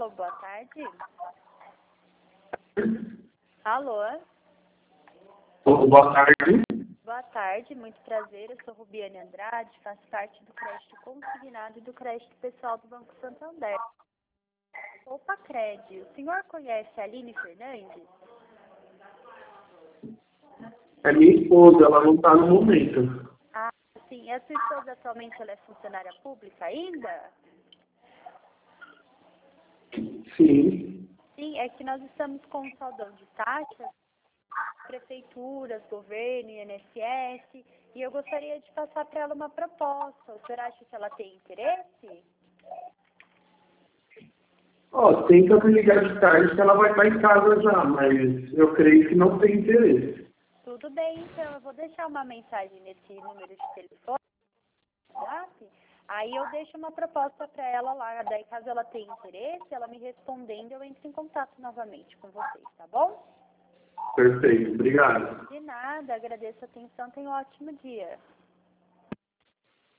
Alô, boa tarde. Alô? Boa tarde. Boa tarde, muito prazer. Eu sou Rubiane Andrade, faço parte do crédito consignado e do crédito pessoal do Banco Santander. Opa, Cred, o senhor conhece a Aline Fernandes? É minha esposa, ela não está no momento. Ah, sim. A sua esposa atualmente ela é funcionária pública ainda? Sim. Sim, é que nós estamos com um saldão de taxas, prefeituras, governo, INSS, e eu gostaria de passar para ela uma proposta. O senhor acha que ela tem interesse? Tenta me ligar de tarde que ela vai estar em casa já, mas eu creio que não tem interesse. Tudo bem, então eu vou deixar uma mensagem nesse número de telefone, WhatsApp, aí eu deixo uma proposta para ela lá, daí caso ela tenha interesse, ela me respondendo, eu entro em contato novamente com vocês, tá bom? Perfeito, obrigado. De nada, agradeço a atenção, tenha um ótimo dia.